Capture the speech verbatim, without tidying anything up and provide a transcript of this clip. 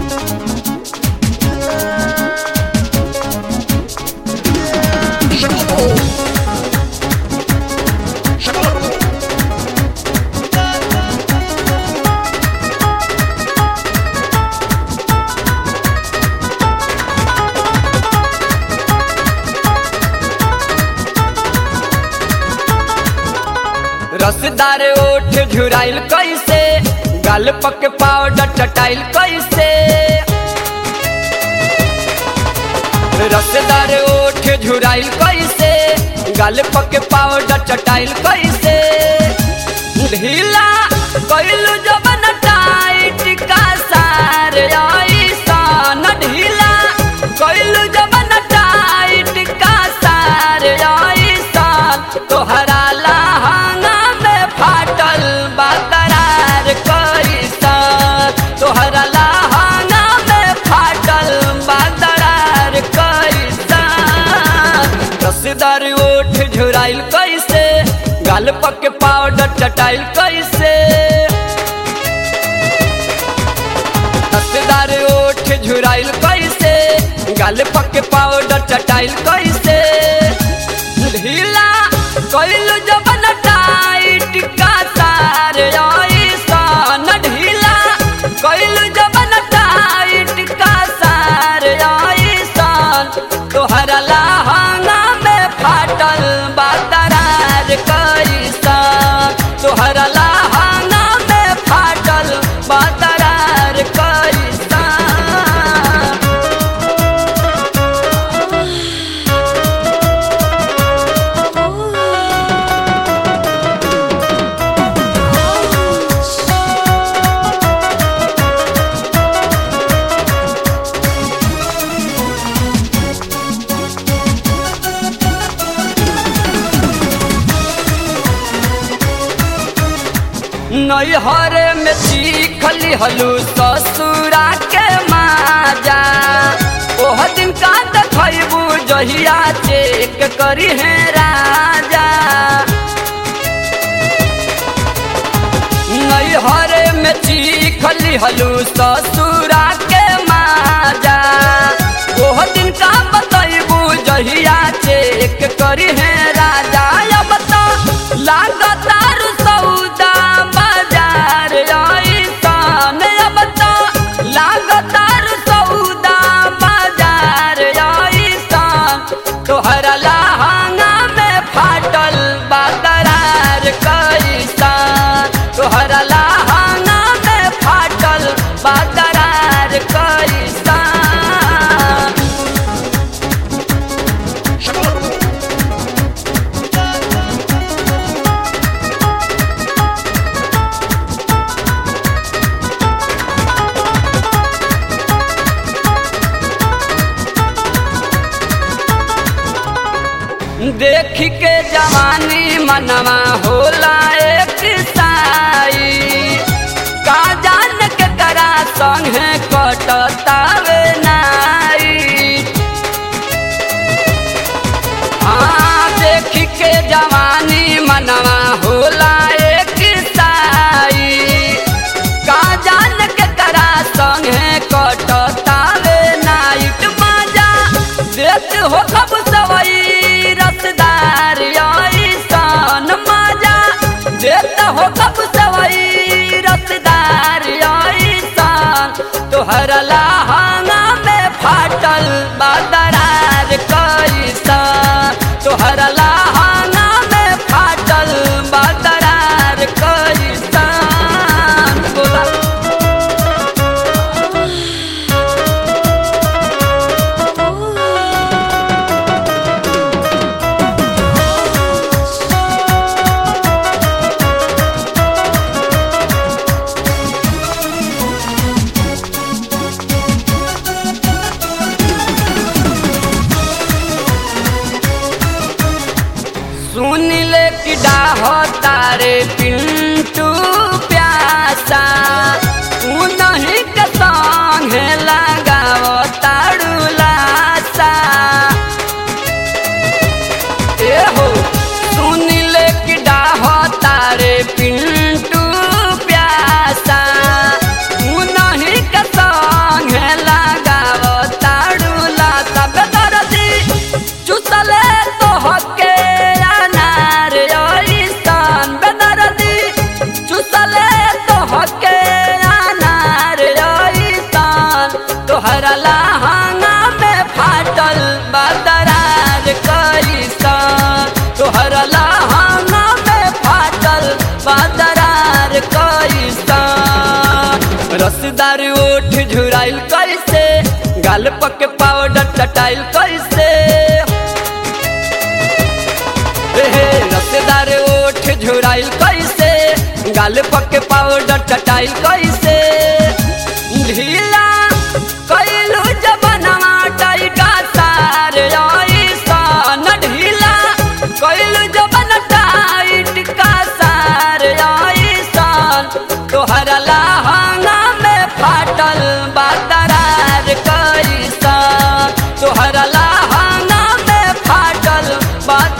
रसदार ओठ झुराइल कैसे, गाल पक पाउडर चटाइल कैसे। रसदार ओठ झुराइल कैसे, गाल पक पाउडर चटाइल कैसे। ढीला कैलू जबन टाइट का सार ऐसन, ढीला कैलू जबन टाइट का सार ऐसन। तोहरा लहंगा में फाटल बदरार कैसन, तोहरा लहंगा में फाटल बदरार कैसन। रसदार ओठ झुराइल कैसे, गाल पक पाउडर चटाइल कैसे। रसदार ओठ झुराइल कैसे, गाल पक पाउडर चटाइल कैसे। ढीला कैलू जबन टाइट का सार ऐसन, ढीला कैलू जबन टाइट का सार ऐसन। तोहरा लहंगा में फाटल बदरार कैसन, तोहरा लहंगा में फाटल बदरार कैसन। नैहर में सीखली हलू ससुरा के माजा, ओह दिन का देखबू जहिया चेक करी है राजा। नैहर में सीखली हलू ससुरा के माजा, ओह दिन का बतैबू जहिया चेक करी है राजा। अब तो लागतार सौदा बाजार ऐसन, अब तो लागतार सौदा बाजार ऐसन। तोहरा लहंगा में फाटल बदरार कैसन, तोहरा लहंगा में फाटल बदरार कैसन। देख के जवानी मनवा होला एक साई, का जान के करा संगे कटतावे नाई। हाँ देख के जवानी मनवा होला एक साई, का जान के करा संगे कटतावे नाइट। मजा देत हो कब सवई रसदार ऐसन, मजा देत हो कब सवई रसदार ऐसन। तोहरा लहंगा में फाटल बदरार कैसन, तोहरा लहंगा में फाटल बदरार कैसन। बोला रसदार ओठ झुराइल कैसे, गाल पके पाउडर चटाइल कैसे। हे रसदार ओठ झुराइल कैसे, गाल पके पाउडर चटाइल कैसे। ढीला कैलू जबनवा टाइटा सारे ऐसन, ढीला कैलू जबन टाइट का सारे ऐसन। तोहरा लहंगा में फाटल बा दरार कैसन, तोहरा लहंगा में फाटल बा